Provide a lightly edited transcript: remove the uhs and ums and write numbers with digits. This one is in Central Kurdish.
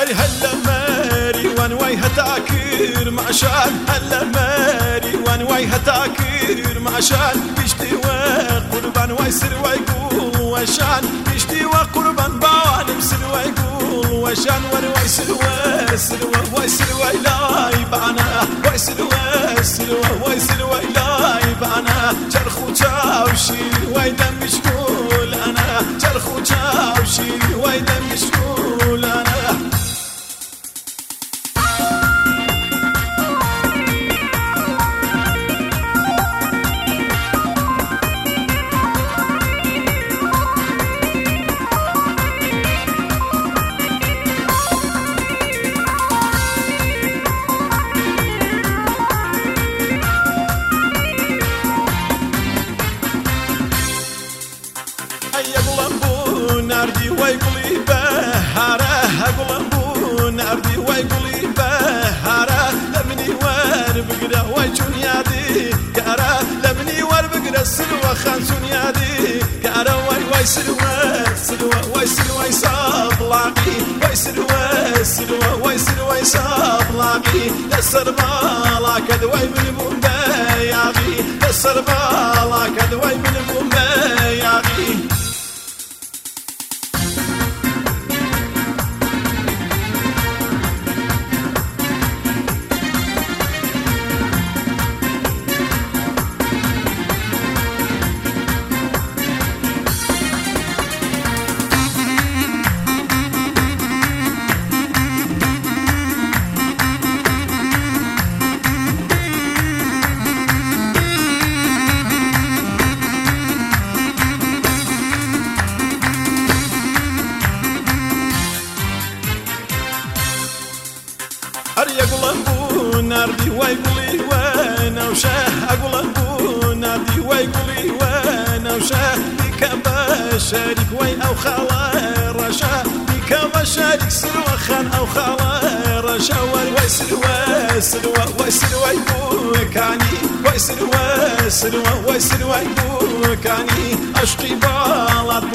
واي هلا ماري وان واي هتاكر معشان هلا ماري وان واي هتاكر معشان بيشتي وقربان واي سر ويقول وشان بيشتي وقربان باوان بسر ويقول وشان واي سر واي سر لاي بعنا واي سر واي سر لاي بعنا جرخ وتاوشي واي دم مشغول انا جرخ وتاوشي واي دم مشغول انا ناردي ويقولي بهارة أقول ناردي ويقولي بهارة لمني وار بقرا ويجون يادي كارا لمني وار بقرا سلوى خانسون يادي كارا واي سلوى صابلاقي واي سلوى صابلاقي يسر بالا كدوي من بومباياغي يسر بالا كدوي من بومباياغي ناردي ويقولي وانا وشاه اقول ابو ناردي ويقولي وانا وشاه بك بشارك وين او خاله رشا بك بشارك سلوى خان او خاله رشا وي سلوى يبوكاني وي سلوى يبوكاني اشقي بالات